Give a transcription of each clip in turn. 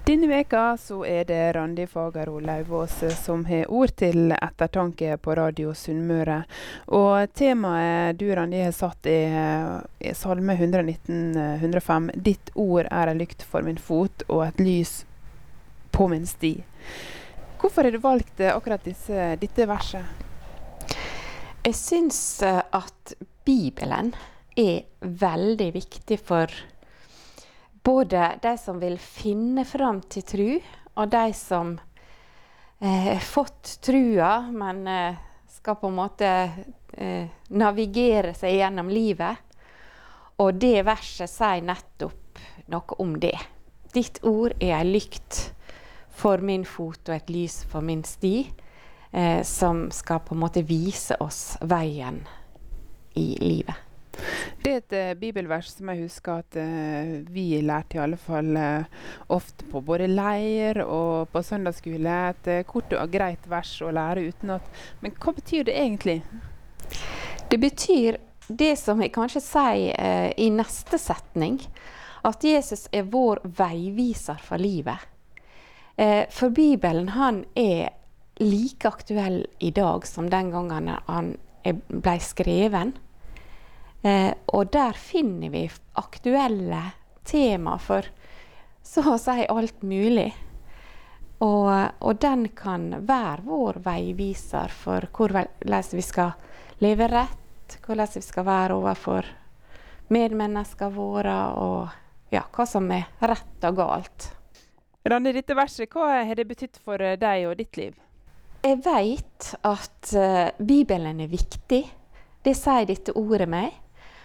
Denne veka så det Randi Fagaro Lauvås som har ord til ettertanke på Radio Sunnmøre. Og temaet du, Randi, har satt Salme 119-105. Ditt ord en lykt for min fot og et lys på min sti. Hvorfor har du valgt akkurat dette verset? Jeg synes at Bibelen veldig viktig for både de som vil finne fram til tro, og de som har fått trua, men skal på en måte navigere seg gjennom livet. Og det verset sier nettopp noe om det. Ditt ord en lykt for min fot og et lys for min sti, som skal på en måte vise oss veien i livet. Det et bibelvers som jeg husker at vi lærte i alle fall ofte på både leir og på søndagsskole. Et kort og greit vers å lære utenat. Men hva betyr det egentlig? Det betyr det som jeg kanskje sier i neste setning, at Jesus vår veiviser for livet. For Bibelen han like aktuell i dag som den gangen han ble skreven. Og der finner vi aktuelle tema for så å si alt mulig. Og den kan være vår veiviser for hvordan vi skal leve rett, hvordan vi skal være overfor medmennesker våre, og ja, hva som rett og galt. Randi, dette verset, hva har det betydd for deg og ditt liv? Jeg vet at Bibelen viktig. Det sier dette ordet meg.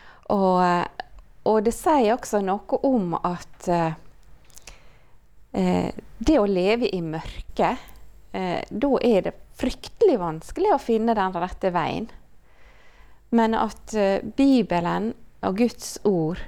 Og det sier også noe om at det å leve i mørket, da det fryktelig vanskelig å finne den rette veien. Men at Bibelen og Guds ord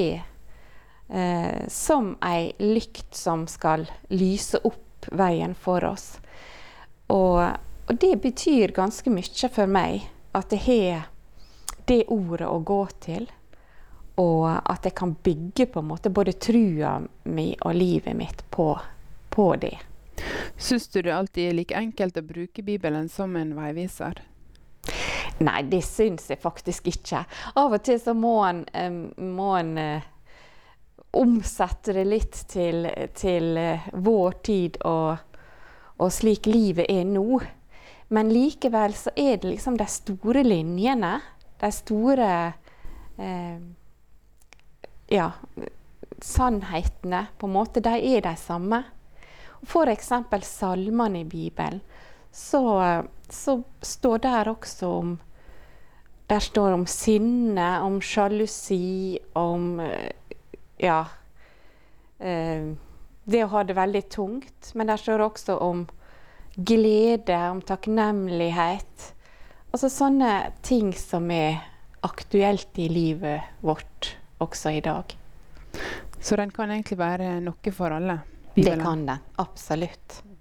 som en lykt som skal lyse opp veien for oss. Og det betyr ganske mye for meg at jeg har det ordet å gå til, og at jeg kan bygge på en måte både trua mi og livet mitt på det. Synes du det alltid like enkelt å bruke Bibelen som en veiviser? Nei, det synes jeg faktisk ikke. Av og til så må en omsette det litt til vår tid og slik livet nå. Men likevel så det liksom de store linjene, de store sannhetene, på en måte, de de samme. For eksempel salmene i Bibelen, så står der også der står om sinne, om sjalusi, om det å ha det veldig tungt. Men der står også om glede, om takknemlighet. Altså sånne ting som aktuelt i livet vårt også i dag. Så den kan egentlig være noe for alle? Bibelen. Det kan den, absolutt.